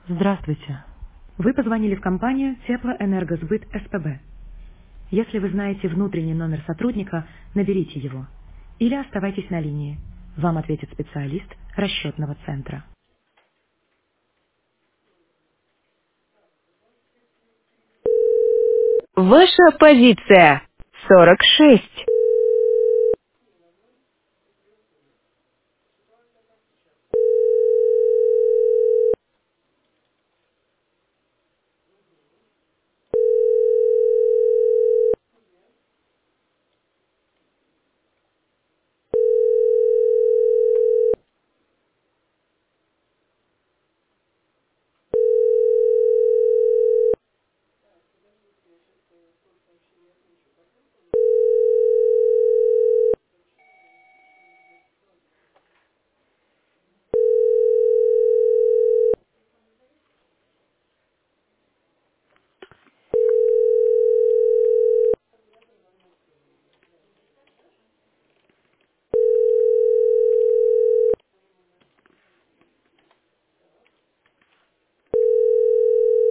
Здравствуйте. Вы позвонили в компанию Теплоэнергосбыт СПБ. Если вы знаете внутренний номер сотрудника, наберите его. Или оставайтесь на линии. Вам ответит специалист расчетного центра. Ваша позиция 46.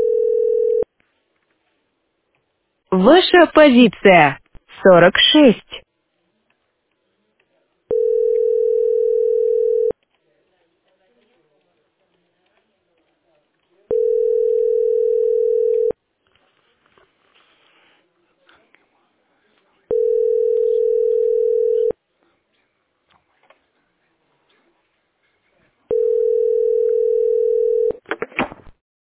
Ваша позиция 46.